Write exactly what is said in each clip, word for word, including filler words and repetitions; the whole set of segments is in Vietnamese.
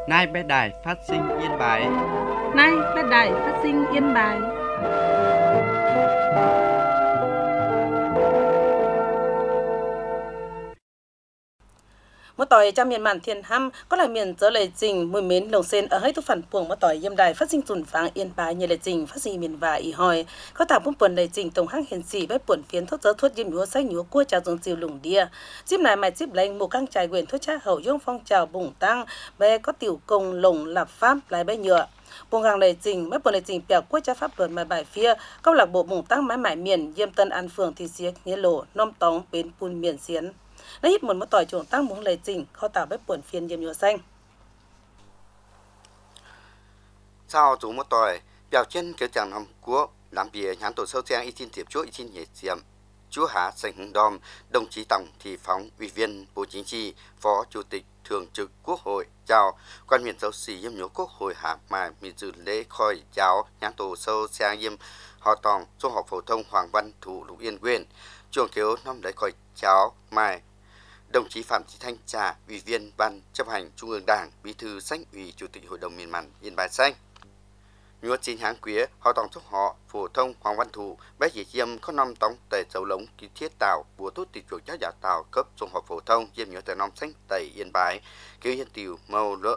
Nay bé đài phát sinh Yên Bái. Nay bé đài phát sinh Yên Bái. Một tỏi trong miền màn thiên hăm có là miền trở lệ trình mùi mến lồng sen ở hết tu phản puồng một tỏi yêm đài phát sinh sùn vàng Yên Bái như lệ trình phát sinh miền và ý hỏi có tạo bún puồn lệ trình tổng hang hiển sĩ với puồn phiến thuốc dỡ thuốc yêm nhúa sách nhúa cua trào dùng chiều lủng đia chip này mày chip lệnh một căng trải quyền thuốc cha hậu dung phong trào bùng tăng về có tiểu công lồng lập pháp lại bé nhựa buông hàng lệ trình mấy buồn lệ trình bèo quốc cha pháp luật mày bài phía câu lạc bộ bùng tăng mái mải miền yêm tân an phường thị xiếc nghĩa lộ nom tóng bến pun miền xiến lấy hít một một tỏi chuồng tăng muốn lệ trình kho tạo bếp buồn phiên yêm nhựa xanh sau chủ một tỏi biểu trên kiểu chẳng nằm của làm bìa nhãn tổ sâu trang y tin tiệp chúa y tin nhẹ diệm chúa hạ sành hưng đom đồng chí tổng thị phóng ủy viên bộ chính trị phó chủ tịch thường trực quốc hội chào quan miền giáo sĩ yêm nhớ quốc hội hạ mà mình dự lễ khôi giáo nhãn tổ sâu trang yêm họ tòng trung học phổ thông Hoàng Văn Thụ Lục Yên Quyên trường kiểu năm lễ khôi giáo mai đồng chí Phạm Thị Thanh Trà, ủy viên ban chấp hành Trung ương Đảng, bí thư Sánh ủy chủ tịch Hội đồng miền Màn Yên Bái Xanh. Nhớ chính háng quý, họ tổng thúc họ phổ thông Hoàng Văn Thụ, bé dĩ diêm có năm tống tề dấu lống ký thiết tạo bùa tốt tịch chuộc giáo giả tạo cấp trung học phổ thông diêm nhớ tề năm xanh tẩy Yên Bái, kêu yên tiểu màu lỡ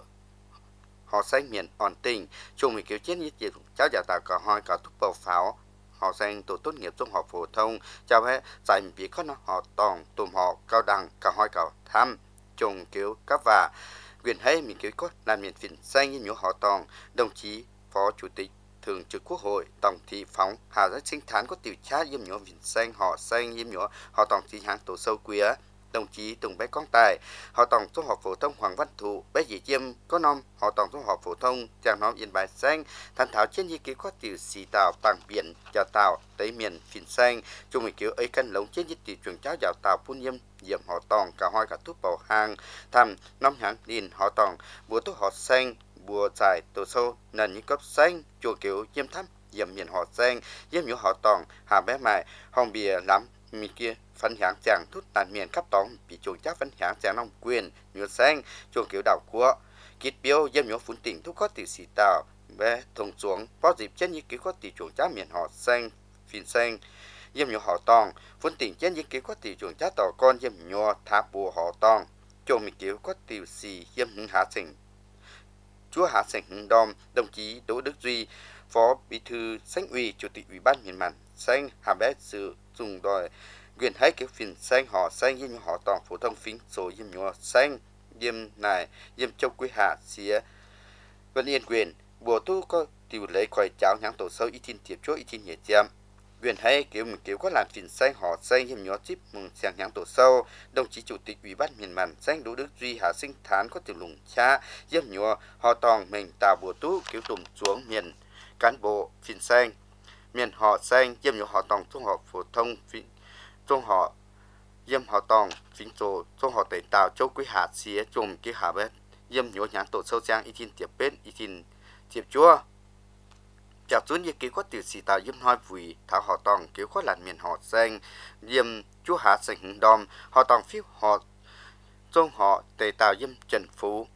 họ xanh miền ổn tình, chung mình kêu chiến nhất diệp giáo giả tạo cả hai cả thúc bầu pháo họ xanh tổ tốt nghiệp trung học phổ thông cho bé giải bị có nó họ tòng tùm họ cao đẳng cả hai cả tham trùng kiểu các và quyền hay mình kiểu có làm miền phiền xanh như họ tòng đồng chí phó chủ tịch thường trực quốc hội tổng thị phóng hà rất sinh thán có tiểu trá yếm nhỏ phiền xanh họ xanh yếm nhỏ họ tòng thị hàng tổ sâu quý đồng chí Tùng Bé Con Tài, họ tổng trung học phổ thông Hoàng Văn Thụ, bé dĩ chiêm có nom, họ tổng trung học phổ thông Tràng Nom Yên Bái Xanh, thành thảo trên như kiểu có tiểu xì tàu bằng biển, giáo tàu, tới miền phiền xanh, chung mình kiểu ấy cân lống trên như tiểu trường cháu giáo tàu phun yêm, diệm họ tòng cả hai cả thuốc bảo hàng, thăm năm hàng điền họ tòng, bùa thuốc họ xanh, bùa dài tổ sâu, nền như cấp xanh, chùa kiểu yêm thăm, diệm miền họ xanh, yêm nhũ họ tòng, hà bé mại, hồng bìa lắm, mi kia phân hạng chẳng thút tàn miền khắp tòng bị chuồng chắc phân hạng chẳng nông quyền nhựa xanh chuồng kiểu đảo của kít biếu dâm nhổ phun tỉnh thúc có tỷ xì tàu bé thùng xuống phó dịp trên như kiểu có tỷ chuồng chắc miền họ xanh phìn xanh dâm nhổ họ tòng phun tỉnh trên như kiểu có tỷ chuồng chắc tàu con dâm nhổ tháp bùa họ tòng chuồng mình kiểu có tỷ xì dâm hứng hạ sình chúa hạ sình hứng đom đồng chí Đỗ Đức Duy phó bí thư Sánh ủy chủ tịch ủy ban miền màn xanh hà bé sự dùng đòi quyền hay kiểu phiền xanh họ xanh như họ toàn phổ thông phím số yếm nhỏ xanh yếm này yếm châu quý hạ xía vân yên quyền bùa tu có tiểu lấy khỏi cháo nhãn tổ sâu ít tin tiệp chỗ ít tin nhẹ chém quyền hay kiểu mình kiểu có làm phiền xanh họ xanh yếm nhỏ chip mừng sang nhãn tổ sâu đồng chí chủ tịch ủy ban miền màn xanh Đỗ Đức Duy hạ sinh thán có tiểu lùng cha yếm nhỏ họ toàn mình tạo bùa tu kiểu tùng xuống miền cán bộ phiền xanh miền họ xanh yếm nhỏ họ toàn trung học phổ thông trong họ yếm họ tòng phím số trong họ tẩy tàu châu quý hạt xía chùm cái hạ bếp yếm nhổ nhãn tổ sâu trang y tin tiệp bếp y tin tiệp chúa chào xuống như kiểu có tiểu xì tàu yếm hai vùi thảo họ tòng kiểu có làn miền họ xanh yếm chúa hạ sành hứng đom họ tòng phiếu họ trong họ tẩy tàu yếm trần phú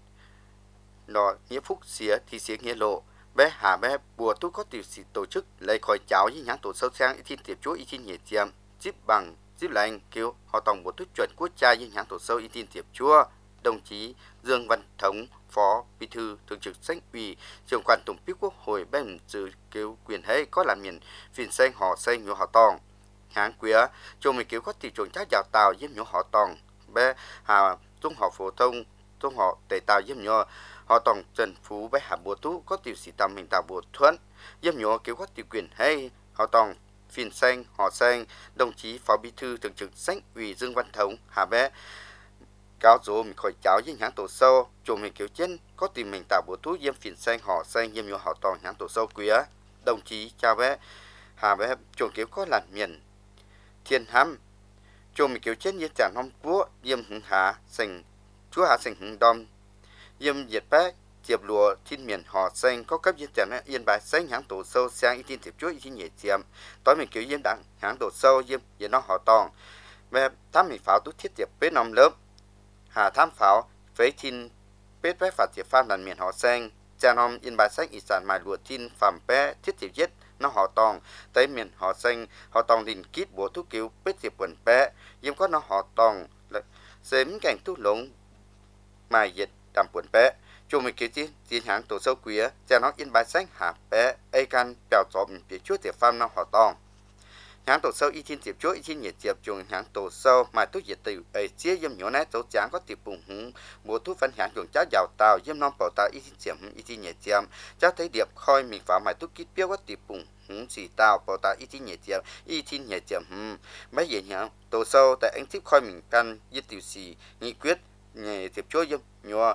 nó nghĩa phúc xía thì xía nghĩa lộ bé hạ bé bùa tu có tiểu xì tổ chức lấy khỏi cháo với nhãn tổ sâu trang y tin tiệp chúa y tin nhẹ tiệm zip bằng zip lành kêu họ tổng bộ tuyết chuẩn quốc gia với nhãn tổ sâu y tin tiệp chúa đồng chí Dương Văn Thống phó bí thư thường trực Sánh ủy trưởng quan tổng bí quốc hội bên dự kêu quyền hay có làm miền phiền xanh họ xanh nhổ họ tòng háng quía cho mình kêu có thị trường chắc giáo tàu với nhổ họ tòng bé hà trung học phổ thông trung học tề tàu với nhổ họ tòng Trần Phú bé hà bùa tú có tiểu sĩ tầm mình tạo bùa thuận với nhổ kêu có tiểu quyền hay họ tòng phiền xanh họ xanh đồng chí phó bí thư thường trực Sánh ủy Dương Văn Thống hà bé cáo dỗ mình khỏi cháo với nhãn tổ sâu chủ mình kiểu trên có tìm mình tạo bổ thuốc yếm phiền xanh họ xanh yếm nhổ họ tòng nhãn tổ sâu quý đồng chí chào bé hà bé chủ kiểu có làn miền thiên hăm chủ mình kiểu trên như chẳng hôm quốc yếm hứng hạ sành chúa hạ sành hứng đom yếm diệt bé tiệp lùa thiên miền họ xanh có cấp yên chẳng yên bài xanh hãng tổ sâu sang y tin tiệp chúa y tin nhẹ tiệm tối mình kiểu yên đặng hãng tổ sâu yếm yếm nó họ tòng về tham mình pháo tú thiết tiệp với năm lớp hà tham pháo với thiên bết vé phạt diệp phan đàn miền họ xanh cha nom in bài sách ý sản mài lụa tin phẩm bé thiết diệp giết nó họ tòng tới miền họ xanh họ tòng đình kít bố thuốc cứu bết diệp quần bé nhưng có nó họ tòng sớm cảnh thuốc lống mài diệt đầm quần bé chung mình kỹ chiến chiến hãng tổ sâu quía cha nó in bài sách hạ bé ai can bèo trộm bị chúa diệp phan nó họ tòng hãng tổ sâu y thiên diệp chúa y thiên nhiệt diệp chung hãng tổ sâu mà thuốc diệt từ ấy chia yếm nhỏ nét dấu trắng có tiệp bùng húng bố thuốc phân hãng chung cháu giàu tàu yếm non bảo tàu y thiên diệp y thiên nhiệt diệp cháu thấy điệp khoi mình phá mà thuốc kít béo có tiệp bùng húng xì tàu bảo tàu y thiên nhiệt diệp y thiên nhiệt diệp mấy gì nhở tổ sâu tại anh tiếp khoi mình căn y tiểu xì nghị quyết nhẹ diệp chúa yếm nhỏ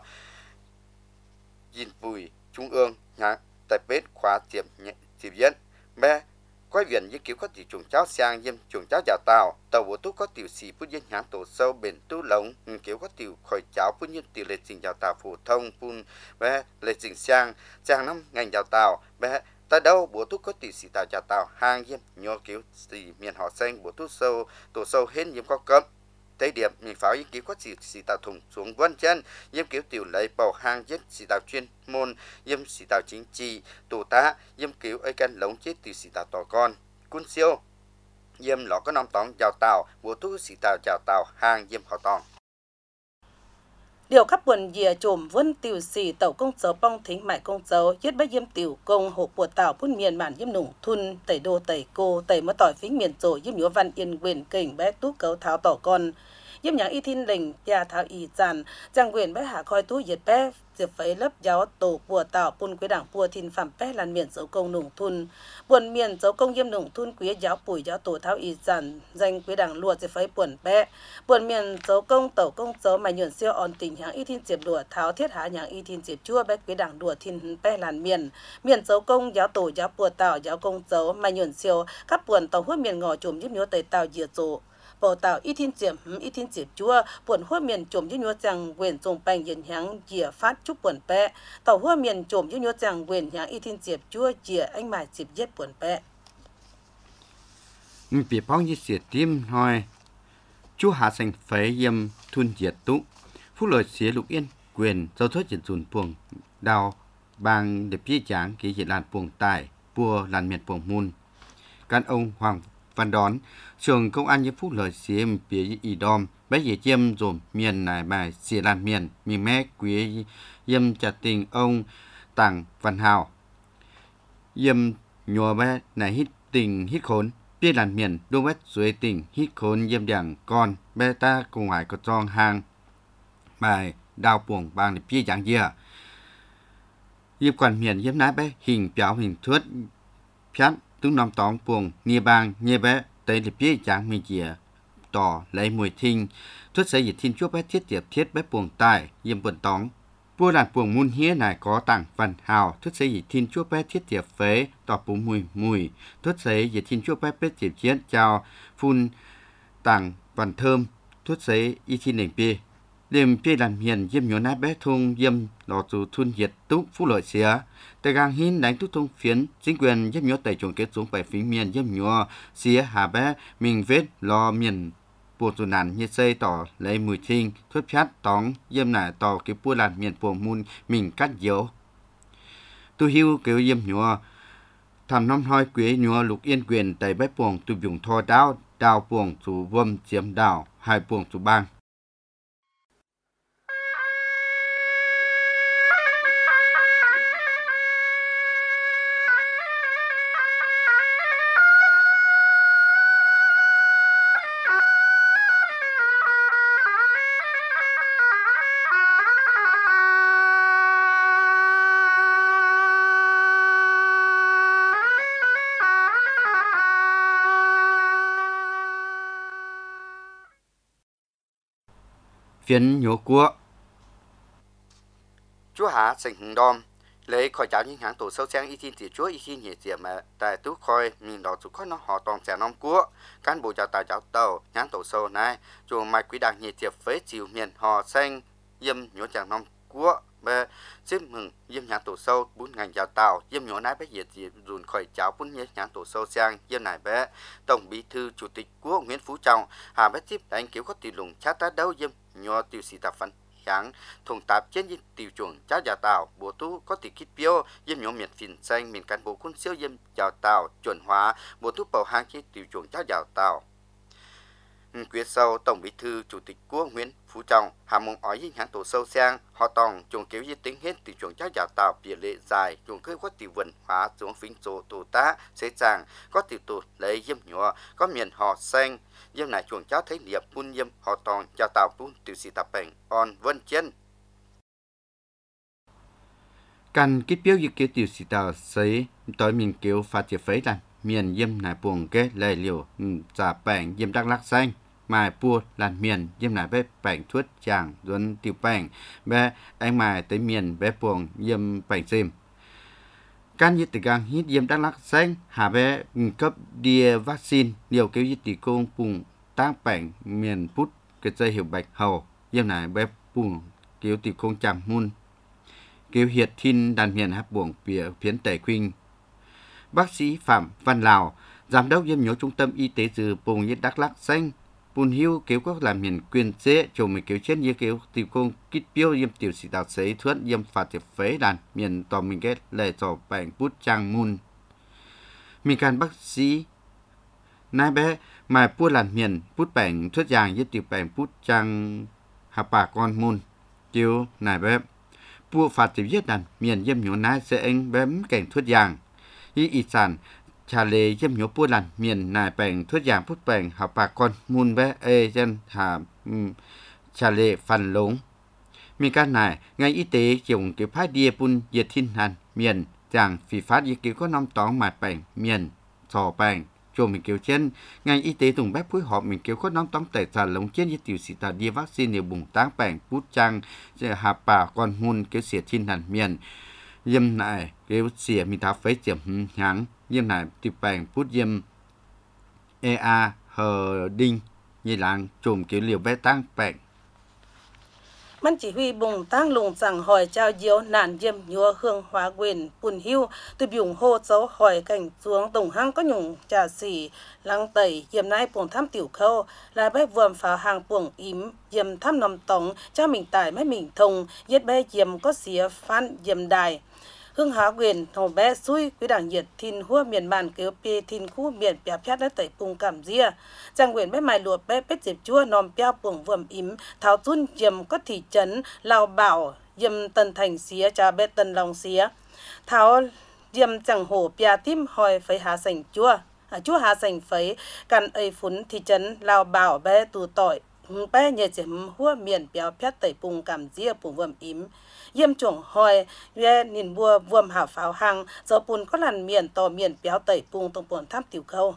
dìn bùi trung ương hãng tại bếp khóa diệp nhẹ diệp dẫn bé quay viện như kiểu có tiểu trùng cháo sang yếm trùng cháo giàu tàu tàu bộ thuốc có tiểu xì phun nhiên hãng tổ sâu bền tu lống kiểu có tiểu khỏi cháo phun nhiên tiểu lệ trình giàu tàu phổ thông phun bé lệ trình sang sang năm ngành giàu tàu bé tại đâu bộ thuốc có tiểu xì tàu giàu tàu hàng yếm nhỏ kiểu xì miền họ xanh bộ thuốc sâu tổ sâu hết yếm có cấm tới điểm mình pháo những kiểu có xì xì tàu thùng xuống vân chân yếm kiểu tiểu lấy bầu hàng yếm xì tàu chuyên môn yếm xì tàu chính trị tổ tá yếm kiểu ấy căn lống chết tiểu xì tàu tò con quân siêu yếm lọ có năm tóng giàu tàu bộ thuốc xì tàu giàu tàu hàng yếm họ tòng điều khắp buồn dìa trồm vân tiểu xì tàu công dấu bong thính mại công dấu yết bách yếm tiểu công hộ của tàu phun miền bản yếm nủng thun tẩy đô tẩy cô tẩy mất tỏi phính miền rồi yếm nhúa văn yên quyền kình bé tú cấu tháo tỏ con yếm nhàng y thiên lình gia tháo y giàn giang quyền bé hạ khoi tú yết bé diệp phấy lớp giáo tổ của tàu phun quế đảng pua thiên phẩm bé làn miền dấu công nủng thun buồn miền dấu công yếm nủng thun quế giáo bùi giáo tổ tháo y giàn danh quế đảng lùa diệp phấy buồn bé buồn miền dấu công tẩu công dấu mà nhuận siêu on tình hãng y thiên diệp đùa tháo thiết hạ nhàng y thiên diệp chua bé quế đảng đùa thiên bé làn miền miền dấu công giáo tổ giáo bùa tàu giáo công dấu mà nhuận siêu các buồn tàu huốt miền ngò chùm yếm nhúa tẩy tàu dìa rộ bảo tàu y thiên diệp y thiên diệp chua buồn huốt miền chùm yếm nhúa chẳng quyền dùng bành yên hãng dìa phát chúc buồn bé tàu huốt miền chùm yếm nhúa chẳng quyền hãng y thiên diệp chua dìa anh mài diệp giết buồn bé mình bị bao nhiêu sự tim thôi chú hạ thành phế yếm thun diệt tụ phúc lợi xế lục yên quyền giao thoát diện dùn buồng đào bang để phía tráng ký diện làn buồng tài bùa làn miền buồng môn can ông Hoàng Văn Đón trường công an như phúc lợi xế phía y đom bé dễ chiêm dồn miền này bài xế làn miền miền mẹ quý yếm chặt tình ông Tàng Văn Hào yếm nhùa bé này hít tình hít khốn biết làn miền đô vết dưới tỉnh hít khốn yếm đảng con bé ta cùng hải có tròn hàng bài đào buồng bang để phía giảng dìa yếm quản miền yếm nái bé hình béo hình thuyết phát tướng năm tóng buồng nia bang nia bé tới để phía giảng mình dìa tỏ lấy mùi thinh thuyết sẽ dịch thiên chúa bé thiết tiệp thiết bé buồng tài yếm buồn tóng vua làn buồng muôn hía này có Tàng Văn Hào thuyết sẽ dịch thiên chúa bé thiết tiệp phế tỏ bú mùi mùi thuyết sẽ dịch thiên chúa bé bé tiệp chiến chào phun Tàng Văn Thơm thuyết sẽ y thiên nền bê đêm bê làn miền yếm nhổ nát bé thung yếm lò dù thun diệt túc phú lợi xía tại gang hin đánh túc thông phiến chính quyền yếm nhổ tẩy trùng kết xuống bảy phí miền yếm nhổ xía hà bé mình vết lo miền bộ tù nàn như xây tỏ lấy mùi thinh thuyết phát tóng yếm nải tỏ cái bua làn miền buồng môn mình cắt dấu tu hiu kiểu yếm nhổ thầm năm hoi quế nhổ lục yên quyền tại bếp buồng tu dùng thò đao đào buồng chủ vâm chiếm đào hai buồng chủ bang phiến nhổ cua chúa hạ thành hùng đom lấy khỏi giáo những hãng tổ sâu sang y thiên tiệp chúa y thiên nhiệt diệp mà tại tú khoi mình đó chú có nó họ toàn trẻ non cua cán bộ giáo tài giáo tàu hãng tổ sâu này chùa mai quý đảng nhiệt diệp với chiều miền họ xanh yếm nhổ chàng non cua bê xếp mừng yếm hãng tổ sâu bốn ngành giáo tàu yếm nhổ nái bé nhiệt diệp dùn khỏi giáo bốn nhé hãng tổ sâu sang yếm này bé tổng bí thư chủ tịch quốc Nguyễn Phú Trọng hà bé tiếp đánh kiểu có tỷ lùng chát tá đấu yếm nhổ tiêu xì tạp phấn hãng thùng tạp trên những tiêu chuẩn cháu già tàu bộ tú có tỷ kích biểu yếm nhóm miền phìn xanh miền cán bộ quân siêu yếm giàu tàu chuẩn hóa bộ tú bầu hàng trên tiêu chuẩn cháu già tàu. Quyết sau Tổng Bí thư Chủ tịch Quốc Nguyễn Phú Trọng hà mong ói những hãng tổ sâu sang họ tòng trồng kéo di tính hết tiêu chuẩn cháu già tàu biệt lệ dài trồng khơi có tiêu vần hóa xuống phính chỗ tổ tá xế chàng có tiêu tụt lấy yếm nhỏ có miền họ xanh yếm này chuồng cháu thấy liệp bun yếm họ tòng chào tàu bun tiêu sĩ tạp bệnh on vân chân. Căn kích biểu dự kiến tiêu sĩ tàu xấy tối mình kêu phát triển phấy đàn miền yếm này buồng kết lệ liều giả bệnh yếm đắc lắc xanh mài pua làn miền yếm này bé bệnh thuốc chàng duân tiêu bệnh bé anh mài tới miền bé buồng yếm bệnh sim can nhiệt từ gang hít yếm đắc lắc xanh hà bé cấp đi vaccine liều kêu nhiệt tỷ công bùng tác bệnh miền pút cái dây hiệu bạch hầu yếm này bé bùng kêu tỷ công chạm mun kêu hiệt thiên đàn miền hấp buồng phía phiến tẩy khuynh. Bác sĩ Phạm Văn Lào, giám đốc yếm nhớ trung tâm y tế từ Bùng Nhiệt Đắk Lắk xanh Bùn Hiu kéo các làm miền quyền chế cho mình kéo trên như kéo tìm công kích biểu yếm tiểu sĩ tạo sấy thuận yếm phạt tiệp phế đàn miền tòa mình kết lệ cho bệnh bút trang mun. Mình can bác sĩ nai bé mà bút làn miền bút bệnh thuốc giang yếm tiểu bệnh bút trang hạ bà con mun kéo nai bé bút phạt tiệp giết đàn miền yếm nhớ nai sẽ anh bém cảnh thuốc giang y ý sản trà lệ yếm nhớ bút làn miền nài bệnh thuốc giang bút bệnh hạ bà con mun bé ê dân hà trà lệ phản lống. Mình can này ngành y tế dùng cái phát địa bún diệt thiên hàn miền giang phỉ phát y cứu có năm tóng mà bệnh miền sò bệnh cho mình kêu trên ngành y tế dùng bếp phối hợp mình kêu có năm tóng tài sản lống trên như tiểu sĩ tà đi vaccine để bùng tác bệnh bút trang hạ bà con mun kêu xỉa thiên hàn miền yếm này kêu xỉa mình tháo phế chiếm hãng yếm này tiểu bệnh bút yếm e a hờ đinh như làng trùm kêu liều bé tăng bệnh. Ban chỉ huy bùng tăng lùng rằng hỏi trao diếu nạn yếm nhúa hương hóa quyền Bùn Hiu từ dùng hô dấu hỏi cảnh xuống tổng hang có nhung trà xỉ lăng tẩy yếm nai buồng tham tiểu khâu là bé vườn phá hàng buồng ím yếm tham nằm tổng cho mình tải mấy mình thông yết bé yếm có xía phan yếm đài. Hương hóa quyền hồ bé xui quý đảng nhiệt thìn hua miền bàn kêu pê thìn khu miền bẹp phét đã tẩy bùng cảm ria trang quyền bé mài luộc bé bết dẹp chua nòm peo buồng vườn ím tháo chun yếm có thị trấn lao bảo yếm tần thành xía trà bé tần lòng xía tháo yếm chẳng hổ pia tim hỏi phải hạ sành chua à, chua hạ sành phấy căn ấy phún thị trấn lao bảo bé tù tỏi bé nhờ chém hua miền bẹp phét tẩy bùng cảm ria buồng vườn ím yếm chuồng hỏi về nhìn bùa vườn hảo pháo hàng giờ bùn có làn miền tò miền béo tẩy bùng tổng buồn tham tiểu khâu.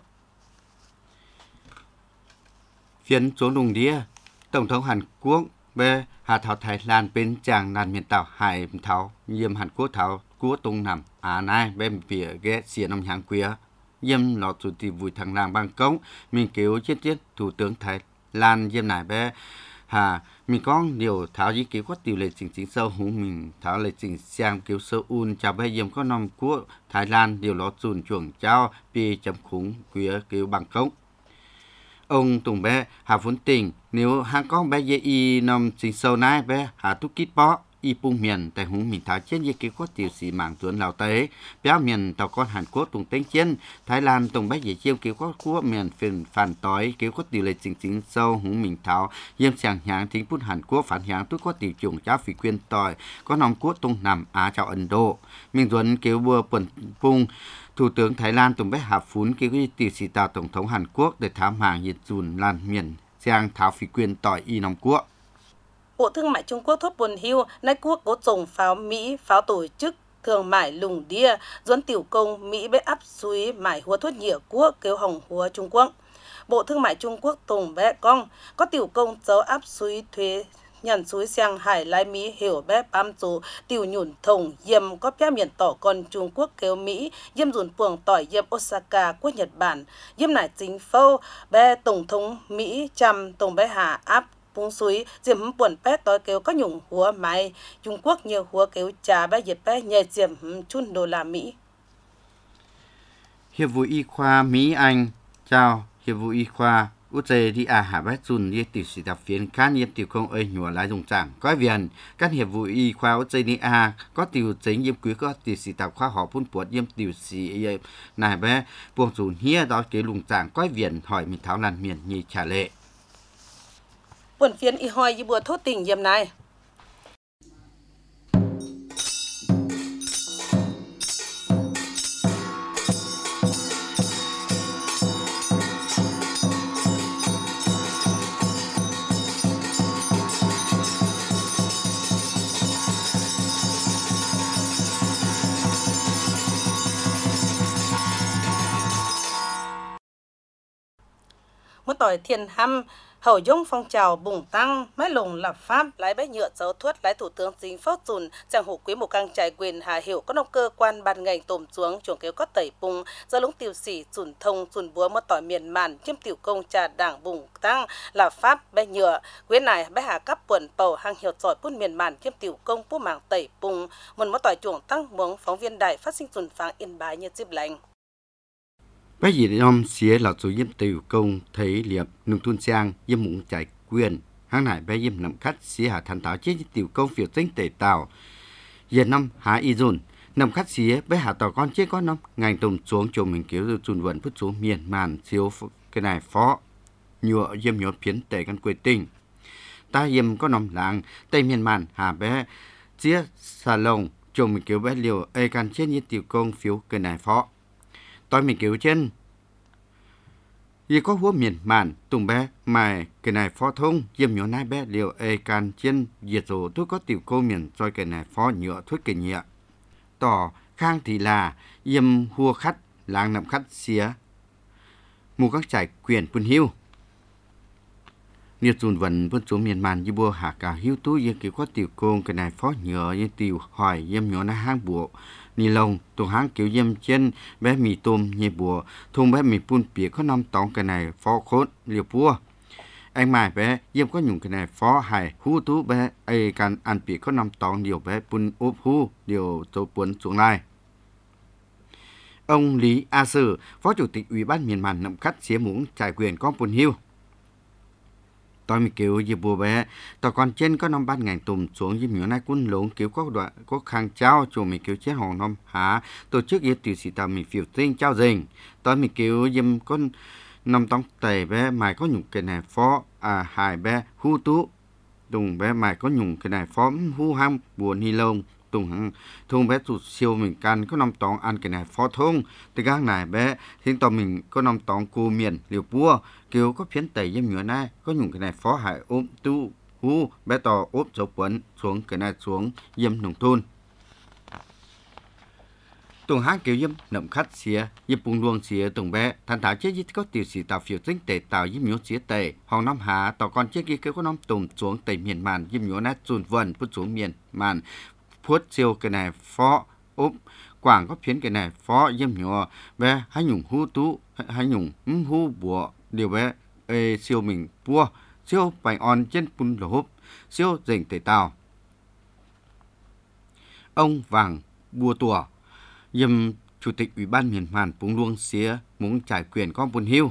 Phiến xuống đùng đĩa Tổng thống Hàn Quốc về Hà Thảo Thái Lan bên chàng làn miền tàu Hải Thảo yếm Hàn Quốc Thảo Quốc Tung nằm à nai bên phía ghé xìa nông hàng quía yếm lọt chủ tịch vui thằng làng bang cống mình kêu chết tiết thủ tướng Thái Lan yếm này bé hà mình có điều tháo ý kiến có điều lệ chính chính sâu hùng mình tháo lệ chính sang kiểu sâu un chào bây giờ có năm của Thái Lan điều lót dùn chuồng trao pi chấm khủng quía kiểu bằng cống ông Tùng bé hà vốn tình nếu hàng có bé dễ y nằm chính sâu nái bé hà túc kít bó y bung miền tại hùng mình tháo trên ý kiến có điều sĩ mạng tuấn lào tế béo miền tàu con Hàn Quốc Tùng tên trên Thái Lan Tùng bé dễ chiêu kiểu có quốc miền phiền phản tối kiểu có điều lệ chính chính sâu hùng mình tháo yếm sàng nhàng thính phút Hàn Quốc phản nhàng tôi có tiểu chủng cháu phỉ quyền tỏi có nòng quốc Tùng nằm Á chào Ấn Độ mình tuấn kiểu bùa quần bung Thủ tướng Thái Lan Tùng bé hạ phún kêu cái tiểu sĩ tàu Tổng thống Hàn Quốc để thám hàng nhiệt dùn lan miền sang tháo phỉ quyền tỏi y nòng quốc. Bộ Thương mại Trung Quốc thốt Bùn Hiu nay quốc cố trồng pháo Mỹ pháo tổ chức thương mại lùng đia dẫn tiểu công Mỹ bé áp suy mải húa thuốc nhựa quốc kêu hồng húa Trung Quốc. Bộ Thương mại Trung Quốc Tùng bé con có tiểu công dấu áp suy thuế nhận suối sang hải lái Mỹ hiểu bé bám chú tiểu nhủn thùng yếm có bé miền tỏ con Trung Quốc kêu Mỹ yếm dùn buồng tỏi yếm Osaka quốc Nhật Bản yếm nải chính phâu bé Tổng thống Mỹ chăm Tùng bé hạ áp bung suối diệm buồn bé tối kêu có nhung húa máy Trung Quốc nhiều húa kêu trà bé dịp bé nhờ diệm chun đô la Mỹ. Hiệp vụ y khoa Mỹ Anh chào Hiệp vụ y khoa u chế đi à hạ bách dùn đi tiểu sĩ tập phiến khá nhiệt tiểu công ơi nhùa lái dùng chẳng có viện các hiệp vụ y khoa u chế đi à có tiểu chính yếm quý có tiểu sĩ tập khoa học phun puột yếm tiểu sĩ này bé buông dùn hia đó kế lùng chẳng có viện hỏi mình tháo làn miền nhì trả lệ buồn phiến y hoi y bùa thốt tình yếm này một tỏi thiền hăm hậu dung phong trào bùng tăng máy lùng lập pháp lái bách nhựa dấu thuất lái thủ tướng chính phó dùn chẳng hủ quý một căng trải quyền hà hiệu có nông cơ quan ban ngành tổm xuống chuồng kéo có tẩy bùng do lũng tiêu xỉ dùn thông dùn búa một tỏi miền màn chiếm tiểu công trà đảng bùng tăng lập pháp bách nhựa quyến này bách hà cấp quần bầu hàng hiệu giỏi bún miền màn chiếm tiểu công bút mảng tẩy bùng một một tỏi chuồng tăng muống phóng viên đài phát sinh dùn phang yên bái như dịp lành bây giờ năm xía là số yếm tiểu công thấy liệp nông thôn sang yếm muốn chạy quyền hàng này bây yếm nằm khách xía hạ thành thảo chế tiểu công phiêu tính tề tạo giờ năm hạ y dồn nằm khách xía bây hạ tàu con chế có năm ngành tồn xuống cho mình kiểu chun vận phút số miền màn siêu cái này phó nhựa yếm nhựa phiến tề căn quê tinh ta yếm có năm làng tây miền màn hạ bé chia xà lồng cho mình kiểu bé liều ai can chế như tiểu công phiếu cái này phó tôi mình kiểu trên vì có húa miền màn tùng bé mài cái này phó thông diêm nhỏ nai bé liệu ê can trên diệt rồi tôi có tiểu cô miền cho cái này phó nhựa thuốc cái nhựa tỏ khang thì là diêm hua khách làng nằm khách xía mù các trải quyền quân hiu nhiệt dùn vần vân số miền màn như bùa hạ cả hiu tú như kiểu có tiểu cô cái này phó nhựa như tiểu hỏi diêm nhỏ nai hang bộ ni lông tổ hang kiểu diêm trên bé mì tôm nhẹ bùa thùng bé mì pun bìa có năm tóng cái này phó khốt liều pua anh mài bé diêm có nhung cái này phó hài hu tú bé ai can ăn bìa có năm tóng điều bé pun ốp hu điều tổ buồn xuống lại ông Lý A Sử phó chủ tịch ủy ban miền màn nậm cắt xía muốn trải quyền con pun hiu tôi mình kêu như bùa bé tao còn trên có năm ban ngành tùm xuống như miếng này quân lũng kiểu có đoạn có khang trao cho mình kêu chế hòn năm há tổ chức yết tiểu sĩ tao mình phiêu tinh trao dình tôi mình kêu dâm con năm tông tề bé mày có nhung cái này phó à hài bé hu tú tùng bé mày có nhung cái này phó hu ham buồn ni lông tùng hăng thùng bé tụt siêu mình can có năm tông ăn cái này phó thông từ các này bé hiện tao mình có năm tông cô miền liều bua kêu có phiến tẩy dâm nhựa này có nhung cái này phó hải ôm tu hu bé to ốp dấu quấn xuống cái này xuống dâm nông thôn tùng hang kiểu dâm nậm khách xía dâm bùng luông xía tùng bé thành thảo chế có tiểu sĩ tạo phiếu tính tệ tạo dâm nhựa xía tệ hòn năm hạ tàu con chế kia có năm tùng xuống tẩy miền màn dâm nhựa nát dùn vần phút xuống miền màn phút siêu cái này phó ốp quảng có phiến cái này phó dâm nhựa bé hay nhung hu tú hay nhung hu bùa điều bé ê, siêu mình bua siêu bài on trên pun lỗ húp siêu dành tẩy tàu ông Vàng Bùa Tùa dâm chủ tịch ủy ban miền màn Pung Luông xía muốn trải quyền con pun hiu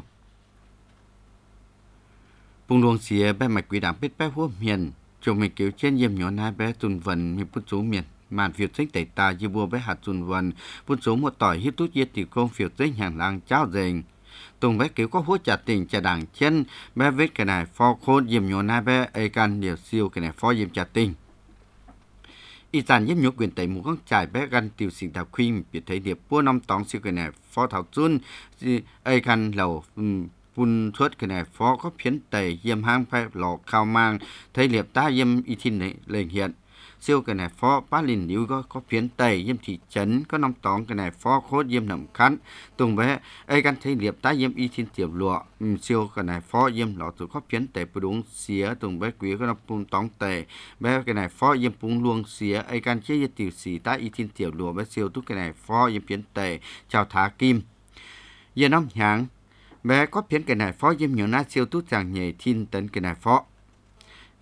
Pung Luông xía bé mạch quỷ đảng biết bé hua miền cho mình kiểu trên dâm nhỏ nai bé tuần vần mình pun số miền màn phiêu tích tẩy tàu như bùa bé hạt tuần vần pun số một tỏi hít tút yết tiểu công phiêu tích hàng làng cháo dành tùng bé kiểu có hút chặt tình chặt đảng chân bé viết cái này phó khôn diêm nhỏ nai bé ai can điều siêu cái này phó diêm chặt tình y tàn diêm nhổ quyền tẩy một con trải bé gan tiêu sinh thảo khuyên bị thấy điệp bua năm tòng siêu cái này phó thảo chun ai can lầu phun thuốc cái này phó có phiến tẩy diêm hang phải lọ khao mang thấy liệp ta diêm y thiên này lên hiện siêu cái này phó bá linh níu có có phiến tây diêm thị trấn có năm tóng cái này phó khốt diêm nằm khán tùng bé ai gan thấy liệp tá diêm y thiên tiểu lụa um, siêu cái này phó diêm lọ từ có phiến tây bù đúng xía tùng bé quý có năm pung tóng tây bé cái này phó diêm pung luông xía ai gan chế tiểu xì tá y thiên tiểu lụa bé siêu tú cái này phó diêm phiến tây chào thả kim giờ năm hàng bé có phiến cái này phó diêm nhiều na siêu tú chàng nhảy thiên tấn cái này phó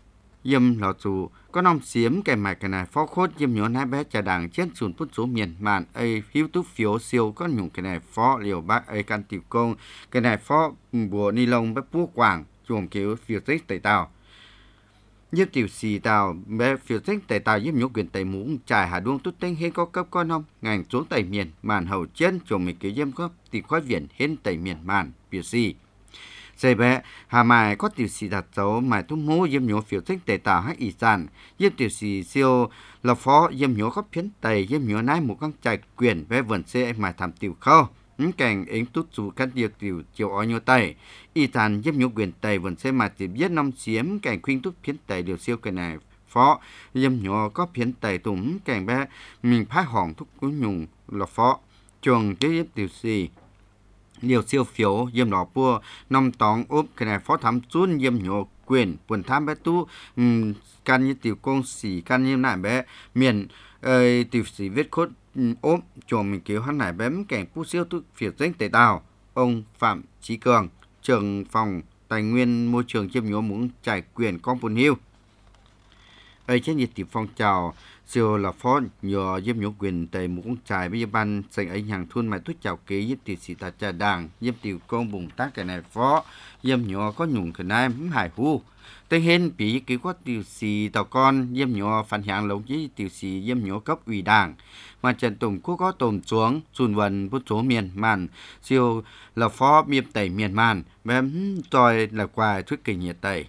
yếm lọ chủ có nòng xiếm kẻ mạch cái này phó khốt yếm nhỏ nái bé trà đảng chết sùn phút số miền màn ấy phiếu túc phiếu siêu có nhung cái này phó liều bác ấy can tiểu công cái này phó bùa ni lông bé búa quảng chuồng kiểu phiếu tích tẩy tàu yếm tiểu xì tàu bé phiếu tích tẩy tàu yếm nhỏ quyền tẩy muỗng trải hà đuông tút tinh hết có cấp con nông ngành xuống tẩy miền màn hầu chân chuồng mình kiểu yếm có tiểu khói viện hên tẩy miền màn phiếu xì dây bé hà mài có tiểu sĩ đặt dấu mài thúc mũ yếm nhổ phiếu thích tẩy tàu hay ý sản yếm tiểu sĩ siêu là phó yếm nhổ có phiến tẩy yếm nhổ nái một con chạy quyền bé vườn xe mài thảm tiểu khâu những cảnh ứng tút dù các điều tiểu chiều ói nhổ tẩy ý sản yếm nhổ quyền tẩy vườn xe mài tiểu biết năm xiếm cảnh khuyên tút phiến tẩy điều siêu cái này phó yếm nhổ có phiến tẩy tủng cảnh bé mình phá hỏng thúc cú nhung là phó chuồng cái yếm tiểu sĩ liều siêu phiếu yếm lọ bùa nòng tòng ốp cái này phó thám chun yếm nhổ quyền quần tham bé tu um, can như tiểu công sĩ can như nại bé miền ơi tiểu sĩ viết cốt um, ốp chuồng mình kiểu hắn nại bé cảnh pu siêu tu phiếu danh tề tàu ông Phạm Chí Cường trưởng phòng tài nguyên môi trường yếm nhổ muốn trải quyền con bùn hiu ấy trên nhiệt tiểu phong trào siêu là phó nhờ yếm nhổ quyền tề một con trai bây giờ ban dành ấy hàng thôn mày thuốc chào ký yếm tiểu sĩ ta trà đảng yếm tiểu công bùng tác cái này phó yếm nhổ có nhung cái này mắm hải hu tên hên bị ký có tiểu sĩ tàu con yếm nhổ phản hàng lồng với tiểu sĩ yếm nhổ cấp ủy đảng mà trần tùng cũng có tồn xuống xuân vần bút số miền màn siêu là phó miền tây miền màn bém tôi là quà thuyết kỳ nhiệt tây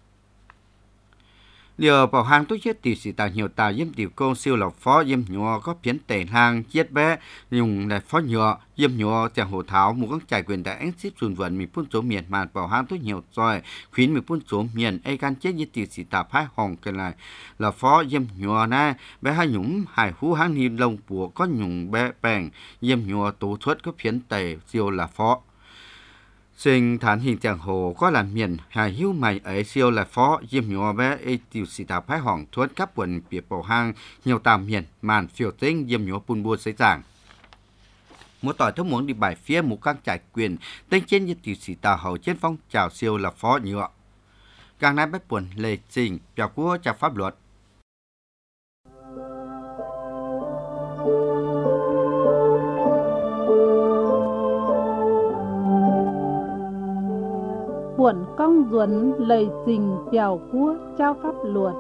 liều bảo hàng tôi chết tiểu sĩ tàu nhiều tàu yếm tiểu công siêu là phó yếm nhọ có phiến tẩy hàng chết bé dùng là phó nhọ yếm nhọ chẳng hồ tháo một con trải quyền đại anh xếp xuân vận mình phun số miền màn bảo hàng tôi nhiều rồi khuyến mình phun số miền ai can chết như tiểu sĩ tàu phái hồng cái này là phó yếm nhọ này bé hai nhúng hải hú hàng ni lông bùa có nhung bé bèng yếm nhọ tổ thuật có phiến tẩy siêu là phó sinh thản hình chẳng hồ có làm miền hài hữu mày ấy siêu là phó yếm nhỏ bé ấy tiểu sĩ tàu phái hỏng thuất các quần biệt bảo hang nhiều tàm miền màn phiêu tinh yếm nhỏ bùn bùa xây giảng một tỏi thông muốn đi bài phía một các trải quyền tên trên như tiểu sĩ tàu hầu trên phong trào siêu là phó nhựa càng nay bách buồn lệ trình chào của chào pháp luật buồn công duẩn lời trình chào của trao pháp luật.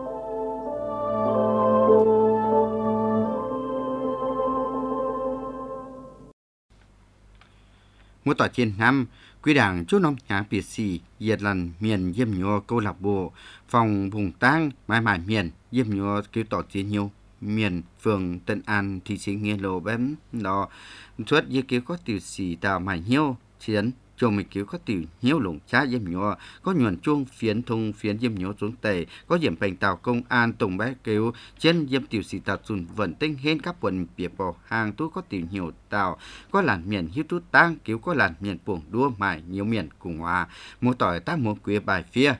Một tòa trên năm, Quý đảng chú nông nhà biệt sĩ Diệt lần miền yếm nhô câu lạc bộ phòng vùng tang mãi mãi miền yếm nhô kêu tỏ chiến nhiều miền phường Tân An thị xã Nghĩa Lộ bém đó suốt như kêu có tiểu sĩ tàu mãi hiếu chiến cho mình kiểu có tiểu hiếu lủng cha yếm nhô có nhuận chuông phiến thùng phiến yếm nhô xuống tề có điểm bành tàu công an tổng bé kêu trên yếm tiểu sĩ tàu dùn vận tinh hên các quần biệt bỏ hàng tú có tiểu nhiều tàu có làn miền hiếu tú tang kiểu có làn miền buồng đua mãi nhiều miền cùng hòa một tỏi tác một quý bài phía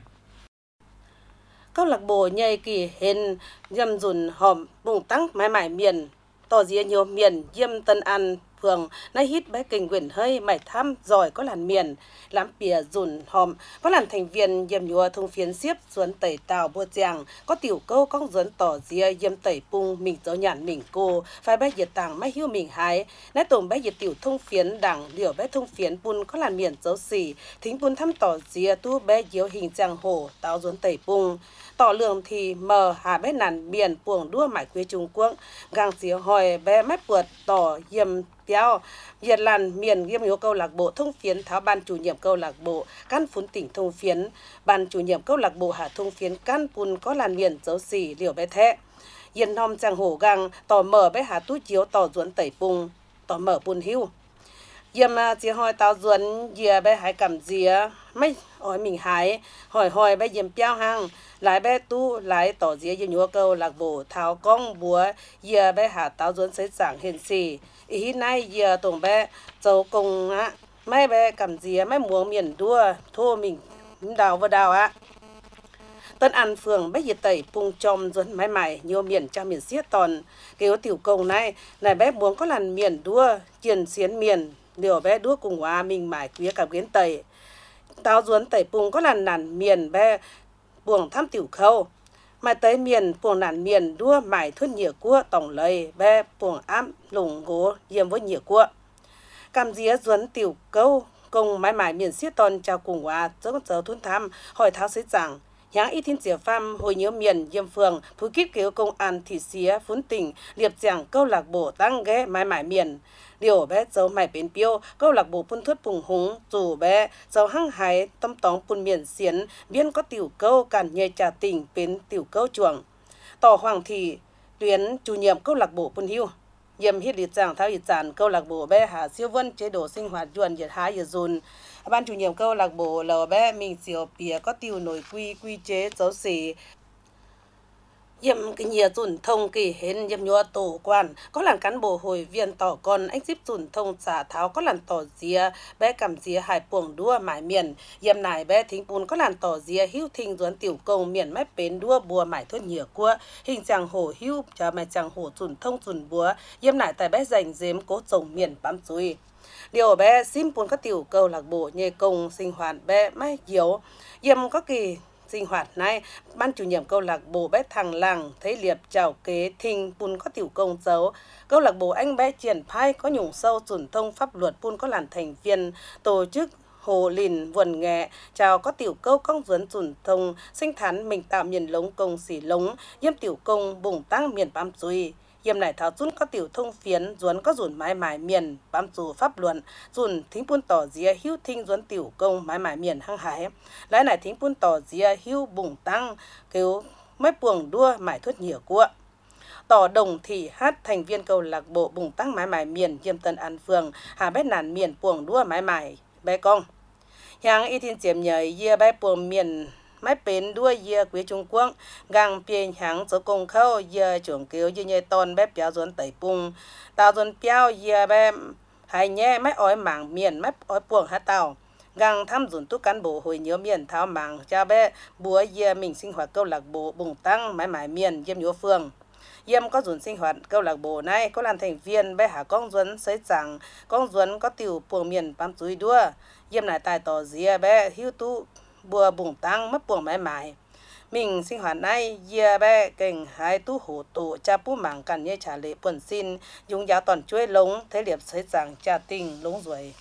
câu lạc bộ nhảy kỳ hên yếm dùn hòm buồng tăng mãi mãi miền tỏ dĩa nhiều miền yếm Tân An phường nay hít bé kinh quyển hơi mày thăm giỏi có làn miền làm bìa dùn hòm có làn thành viên yếm nhua thông phiến xiếp xuân tẩy tàu bua giang có tiểu câu con duẩn tỏ dìa yếm tẩy pung mình dấu nhàn mình cô phải bé diệt tàng máy hiu mình hái nãy tổm bé diệt tiểu thông phiến đẳng liều bé thông phiến pun có làn miền dấu xỉ thính pun thăm tỏ dìa tu bé diếu hình giang hồ táo duẩn tẩy pung tỏ lượng thì mờ hà bé nàn miền buồng đua mãi quê Trung Quốc gang dìa hỏi bé mép vượt tỏ yếm tiêu Việt Lan miền yếm nhô câu lạc bộ thông phiến tháo ban chủ nhiệm câu lạc bộ can phún tỉnh thông phiến ban chủ nhiệm câu lạc bộ hạ thông phiến can pun có làn miền dấu xỉ liều bé thẹ yên hom trang hổ gang tỏ mở bé hạ tú chiếu tỏ duẩn tẩy pung tỏ mở pun hiu yếm chỉ hỏi tao duẩn dìa bé hái cầm dìa mấy hỏi mình hái hỏi hỏi bé yếm piao hang lại bé tu lại tỏ dìa yếm nhô câu lạc bộ tháo công búa dìa bé hạ tao duẩn xây giảng hiền xì ý nay giờ tổng bé dấu cùng á mấy bé cầm dìa mấy muống miền đua thô mình đào vào đào á Tân An phường bé diệt tẩy pung chom duẩn mãi mãi nhiều miền cho miền xiết tòn kêu tiểu công này này bé muống có làn miền đua chiền xiến miền điều bé đua cùng hòa mình mãi quý cảm kiến tẩy tao duẩn tẩy pung có làn nàn miền bé buồng thăm tiểu khâu mà tới miền buồng nản miền đua mải thốt nhựa cua tổng lời ve buồng áp lủng gỗ diêm với nhựa cua cam día duấn tiểu câu cùng mãi mãi miền xiết tôn chào cùng hòa dấu dấu thôn tham hỏi tháo xế rằng nháng y thiên diệp pham hồi nhớ miền diêm phường phú kíp kéo công an thị xía phún tỉnh liệp giảng câu lạc bộ tăng ghé mãi mãi miền điều bé dấu mãi bến piêu câu lạc bộ phun thuất phùng húng dù bé dấu hăng hái tâm tóng phun miền xiến biên có tiểu câu cản nhẹ trà tỉnh bến tiểu câu chuồng tỏ hoàng thị tuyến chủ nhiệm câu lạc bộ phun hưu yếm hiết liệt giảng thao ít giản câu lạc bộ bé hà siêu vân chế độ sinh hoạt duẩn nhiệt há nhiệt dùn ban chủ nhiệm câu lạc bộ lờ bé mình siêu bìa có tiêu nổi quy quy chế dấu xỉ yếm cái nhiều dùn thông kỳ hến yếm nhua tổ quan có làn cán bộ hội viên tỏ con anh zip dùn thông xả tháo có làn tỏ dìa bé cầm dìa hải puồng đua mải miền yếm nải bé thính bùn có làn tỏ dìa hữu thinh duẩn tiểu công miền mép bến đua bùa mải thốt nhựa cua hình chàng hổ hữu cho mẹ chàng hổ dùn thông dùn búa yếm nải tại bé dành dếm cố trồng miền bám chuối điều bé sim bùn có tiểu câu lạc bộ nhẹ công sinh hoạt bé mai nhiều yếm có kỳ sinh hoạt này ban chủ nhiệm câu lạc bộ bé thằng làng thấy liệp chào kế thình pun có tiểu công dấu câu lạc bộ anh bé triển khai có nhủng sâu truyền thông pháp luật pun có làn thành viên tổ chức hồ lìn vườn nghệ chào có tiểu câu công duẩn truyền thông sinh thán mình tạo miền lống công xỉ lống yếm tiểu công bùng tăng miền bám chuối yếm này tháo dún có tiểu thông phiến duẩn có dùn mái mái miền bám dù pháp luận dùn thính pun tỏ dìa hữu thinh duẩn tiểu công mái mái miền hăng hải lại này thính pun tỏ dìa hữu bùng tăng kêu mấy buồng đua mải thốt nhựa cua tỏ đồng thị hát thành viên câu lạc bộ bùng tăng mái mái miền yếm tân an phường hà bé nản miền buồng đua mái mái bé công yang y thiên chiếm nhảy yê bé buồng miền máy bến đua dìa quý Trung Quốc gang piên hàng số công khâu dìa trưởng kiều dìa nhẹ tôn bé béo duẩn tẩy bung tàu duẩn béo dìa bé hay nhẹ máy ói mảng miền máy ói buồng hát tàu gang thăm dùn tu cán bộ hồi nhớ miền tháo mảng cha bé búa dìa mình sinh hoạt câu lạc bộ bùng tăng mái mái miền yếm nhúa phương yếm có dùn sinh hoạt câu lạc bộ này có làm thành viên bé hà con duẩn sấy chẳng con duẩn có tiểu buồng miền bám chuối đua yếm lại tài tỏ dìa bé hữu tu bùa bùng tăng mất buồng mãi mãi mình sinh hoạt này dìa bé kênh hai tu hổ tổ cha bú mảng cằn như trả lệ buồn xin dùng giáo toàn chuối lống thế liệp sấy rằng cha tình lống ruồi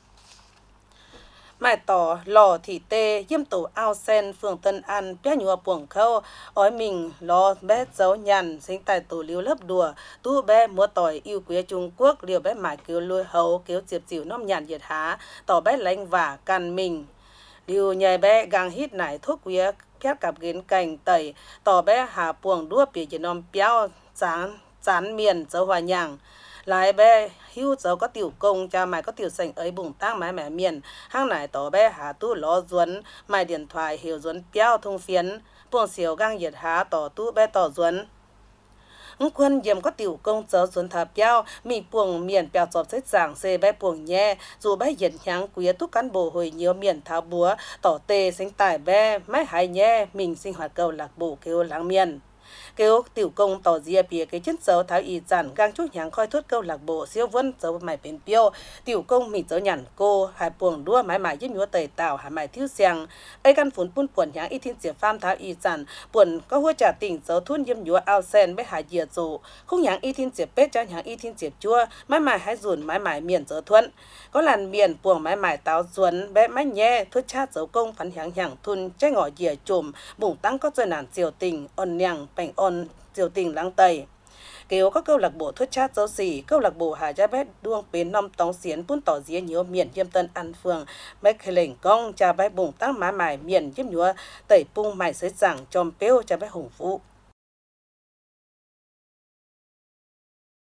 mãi tỏ lò thị tê yếm tổ ao sen phường Tân An bé nhua buồng khâu ói mình lo bé dấu nhàn sinh tài tổ liêu lớp đùa tu bé múa tỏi yêu quý Trung Quốc liều bé mải kêu lôi hấu kêu chiệp chịu nom nhàn nhiệt há tỏ bé lánh vả can mình điều nhảy bé gang hít nải thuốc quía khép cặp gến cành tẩy tỏ bé hà buồng đua bìa chỉ nom béo chán chán miền dấu hòa nhàng lại bé hưu dấu có tiểu công cha mày có tiểu sành ấy bùng tăng mái mẹ miền hang nải tỏ bé hà tu ló duẩn mày điện thoại hiểu duẩn béo thông phiến buồng xỉu gang nhiệt há tỏ tu bé tỏ duẩn quân yếm có tiểu công dấu duẩn thả béo mi buồng miền béo chọp xếp giảng xê bé buồng nhẹ dù bé hiện nháng quý túc cán bộ hồi nhiều miền tháo búa tỏ tê sinh tải bé mái hai nhẹ mình sinh hoạt câu lạc bộ kêu láng miền kêu tiểu công tỏ dìa bìa cái chân dấu tháo y giản gang chút nháng khoi thốt câu lạc bộ siêu vân dấu mày bến piêu tiểu công mình dấu nhản cô hai buồng đua mái mái yếm nhúa tẩy tảo hai mái thiếu xiang ấy căn phun pun buồn nháng y thiên diệp pham tháo y giản buồn có hua trả tỉnh dấu thun yếm nhúa ao sen với hai dìa dụ không nháng y thiên diệp bết cho nháng y thiên diệp chua mái mái hai dùn mái mái miền dấu thuận có làn miền buồng mái mái táo duẩn bé mái nhẹ thốt chát dấu công phán nháng nhàng thun trái ngõ dìa chùm bùng tăng có chơi nản diều tình on nhàng bành on diều tình lắng tây kêu có câu lạc bộ thuyết chat dấu xỉ câu lạc bộ hà gia bé đuông bến năm tóng xiến pun tỏ dĩa nhiều miền yêm tân an phường bé khề lệnh công cha bé bùng tăng má mải miền yêm nhúa tẩy pung mải sấy giảng chom pêu cha bé hùng phụ